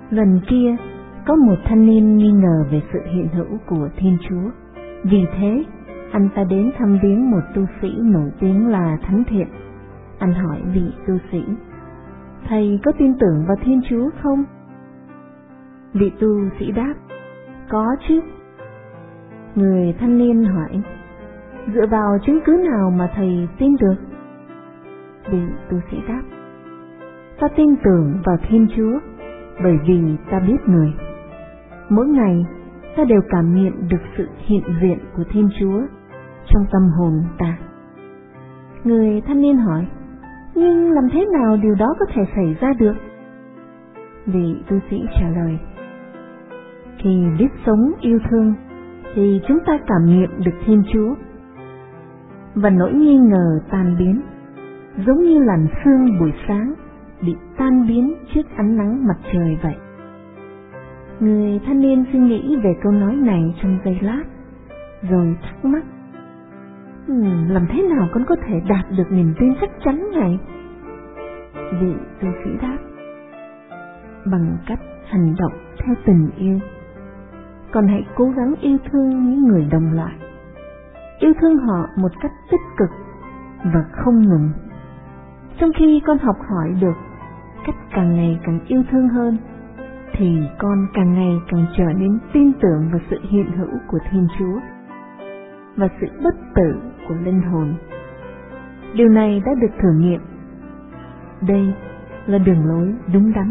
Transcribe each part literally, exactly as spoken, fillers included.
Lần kia, có một thanh niên nghi ngờ về sự hiện hữu của Thiên Chúa. Vì thế, anh ta đến thăm viếng một tu sĩ nổi tiếng là Thánh Thiện. Anh hỏi vị tu sĩ: "Thầy có tin tưởng vào Thiên Chúa không?" Vị tu sĩ đáp: "Có chứ." Người thanh niên hỏi: "Dựa vào chứng cứ nào mà thầy tin được?" Vị tu sĩ đáp: "Ta tin tưởng vào Thiên Chúa bởi vì ta biết Người. Mỗi ngày ta đều cảm nhận được sự hiện diện của Thiên Chúa trong tâm hồn ta." Người thanh niên hỏi: "Nhưng làm thế nào điều đó có thể xảy ra được?" Vị tu sĩ trả lời: "Khi biết sống yêu thương thì chúng ta cảm nghiệm được Thiên Chúa, và nỗi nghi ngờ tan biến, giống như làn sương buổi sáng bị tan biến trước ánh nắng mặt trời vậy." Người thanh niên suy nghĩ về câu nói này trong giây lát, rồi thắc mắc: hmm, làm thế nào con có thể đạt được niềm tin chắc chắn này? Vị tu sĩ đáp: "Bằng cách hành động theo tình yêu. Còn hãy cố gắng yêu thương những người đồng loại, yêu thương họ một cách tích cực và không ngừng. Trong khi con học hỏi được cách càng ngày càng yêu thương hơn, thì con càng ngày càng trở nên tin tưởng vào sự hiện hữu của Thiên Chúa và sự bất tử của linh hồn. Điều này đã được thử nghiệm. Đây là đường lối đúng đắn."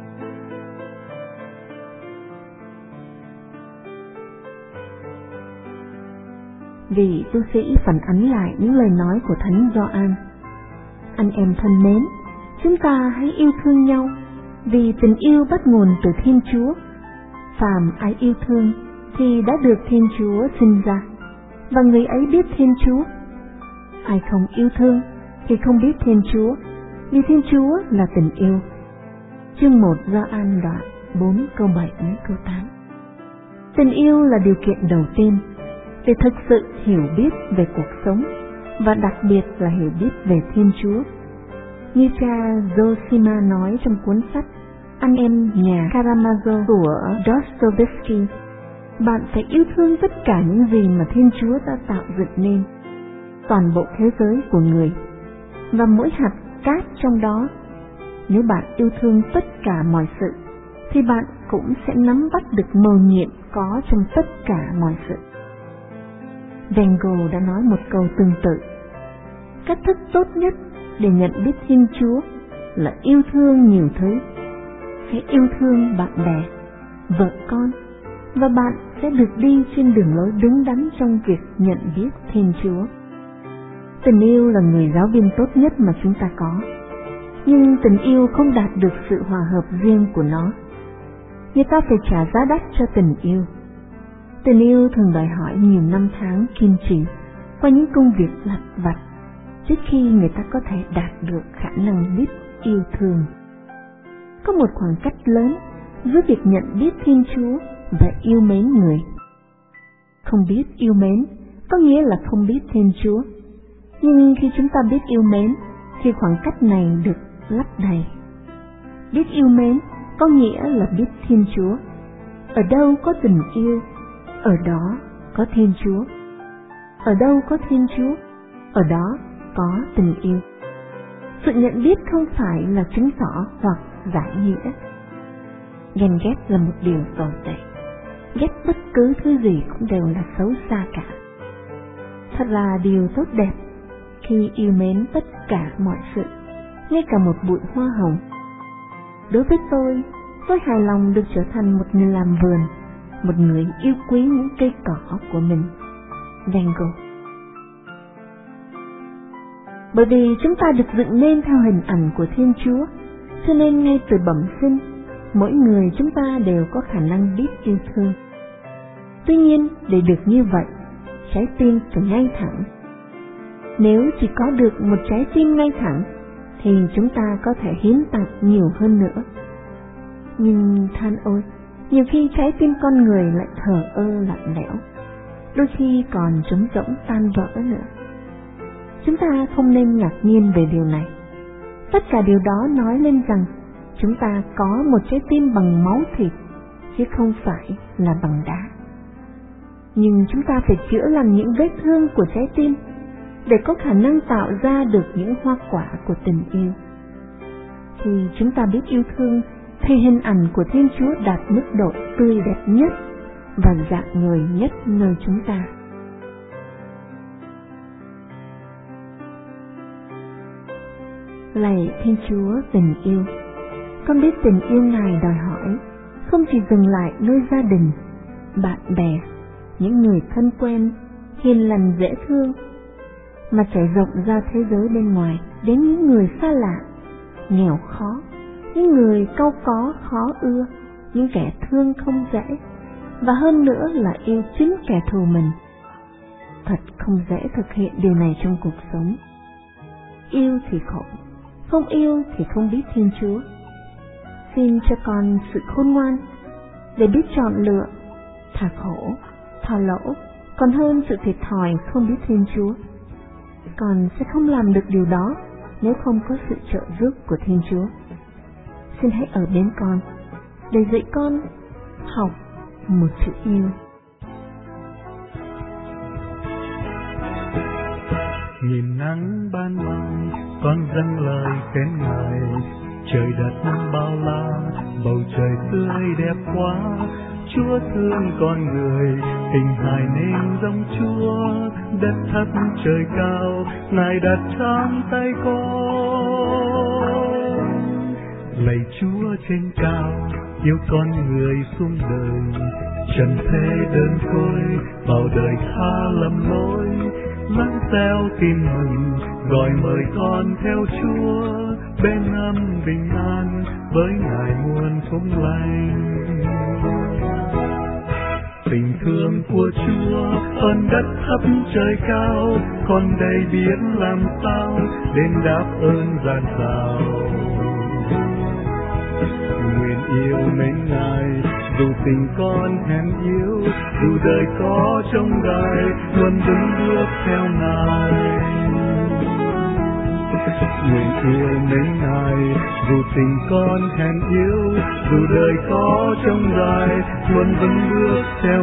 Vị tu sĩ phản ánh lại những lời nói của Thánh Gioan: "Anh em thân mến, chúng ta hãy yêu thương nhau, vì tình yêu bắt nguồn từ Thiên Chúa. Phàm ai yêu thương thì đã được Thiên Chúa sinh ra, và người ấy biết Thiên Chúa. Ai không yêu thương thì không biết Thiên Chúa, vì Thiên Chúa là tình yêu." Chương một Gioan đoạn bốn câu bảy đến câu tám. Tình yêu là điều kiện đầu tiên để thực sự hiểu biết về cuộc sống, và đặc biệt là hiểu biết về Thiên Chúa. Như cha Zosima nói trong cuốn sách Anh em nhà Karamazov của Dostoevsky: "Bạn phải yêu thương tất cả những gì mà Thiên Chúa đã tạo dựng nên, toàn bộ thế giới của người, và mỗi hạt cát trong đó. Nếu bạn yêu thương tất cả mọi sự, thì bạn cũng sẽ nắm bắt được mầu nhiệm có trong tất cả mọi sự." Van Gogh đã nói một câu tương tự: "Cách thức tốt nhất để nhận biết Thiên Chúa là yêu thương nhiều thứ. Hãy yêu thương bạn bè, vợ con, và bạn sẽ được đi trên đường lối đúng đắn trong việc nhận biết Thiên Chúa." Tình yêu là người giáo viên tốt nhất mà chúng ta có, nhưng tình yêu không đạt được sự hòa hợp riêng của nó. Người ta phải trả giá đắt cho tình yêu. Tình yêu thường đòi hỏi nhiều năm tháng kiên trì qua những công việc lặt vặt trước khi người ta có thể đạt được khả năng biết yêu thương. Có một khoảng cách lớn giữa việc nhận biết Thiên Chúa và yêu mến người. Không biết yêu mến có nghĩa là không biết Thiên Chúa, nhưng khi chúng ta biết yêu mến thì khoảng cách này được lấp đầy. Biết yêu mến có nghĩa là biết Thiên Chúa. Ở đâu có tình yêu, ở đó có Thiên Chúa. Ở đâu có Thiên Chúa, ở đó có tình yêu. Sự nhận biết không phải là chứng tỏ hoặc giải nghĩa. Ghen ghét là một điều tồi tệ. Ghét bất cứ thứ gì cũng đều là xấu xa cả. Thật là điều tốt đẹp khi yêu mến tất cả mọi sự, ngay cả một bụi hoa hồng. Đối với tôi, tôi hài lòng được trở thành một người làm vườn, một người yêu quý những cây cỏ của mình. Van Gogh. Bởi vì chúng ta được dựng nên theo hình ảnh của Thiên Chúa, cho nên ngay từ bẩm sinh, mỗi người chúng ta đều có khả năng biết yêu thương. Tuy nhiên, để được như vậy, trái tim phải ngay thẳng. Nếu chỉ có được một trái tim ngay thẳng, thì chúng ta có thể hiến tặng nhiều hơn nữa. Nhưng than ôi, nhiều khi trái tim con người lại thờ ơ lạnh lẽo, đôi khi còn trống rỗng tan vỡ nữa. Chúng ta không nên ngạc nhiên về điều này. Tất cả điều đó nói lên rằng chúng ta có một trái tim bằng máu thịt, chứ không phải là bằng đá. Nhưng chúng ta phải chữa lành những vết thương của trái tim để có khả năng tạo ra được những hoa quả của tình yêu. Khi chúng ta biết yêu thương, thì hình ảnh của Thiên Chúa đạt mức độ tươi đẹp nhất và dạng người nhất nơi chúng ta. Lạy Thiên Chúa tình yêu, con biết tình yêu Ngài đòi hỏi không chỉ dừng lại nơi gia đình, bạn bè, những người thân quen, hiền lành dễ thương, mà trải rộng ra thế giới bên ngoài đến những người xa lạ, nghèo khó, những người cau có khó ưa, những kẻ thương không dễ, và hơn nữa là yêu chính kẻ thù mình. Thật không dễ thực hiện điều này trong cuộc sống. Yêu thì khổ, không yêu thì không biết Thiên Chúa. Xin cho con sự khôn ngoan để biết chọn lựa, thà khổ, thà lỗ, còn hơn sự thiệt thòi không biết Thiên Chúa. Con sẽ không làm được điều đó nếu không có sự trợ giúp của Thiên Chúa. Xin hãy ở bên con để dạy con học một chữ yêu. Nhìn nắng ban mai, con dâng lời khen Ngài. Trời đất bao la, bầu trời tươi đẹp quá. Chúa thương con người, tình hài nên giống Chúa. Đất thấp trời cao, Ngài đặt trong tay con. Lạy Chúa trên cao, yêu con người xuống đời. Trần thế đơn côi, vào đời tha lầm lỗi. Lắng theo tin mừng, gọi mời con theo Chúa. Bên âm bình an, với Ngài muôn phúc lành. Tình thương của Chúa, ơn đất thấp trời cao, con đây biết làm sao đến đáp ơn gian xào. Nguyện yêu mến Ngài, dù tình con thèm yêu, dù đời có trông gai, luôn vững bước theo Ngài. Nguyện yêu mến Ngài, dù tình con thèm yêu, dù đời có trông gai, luôn vững bước theo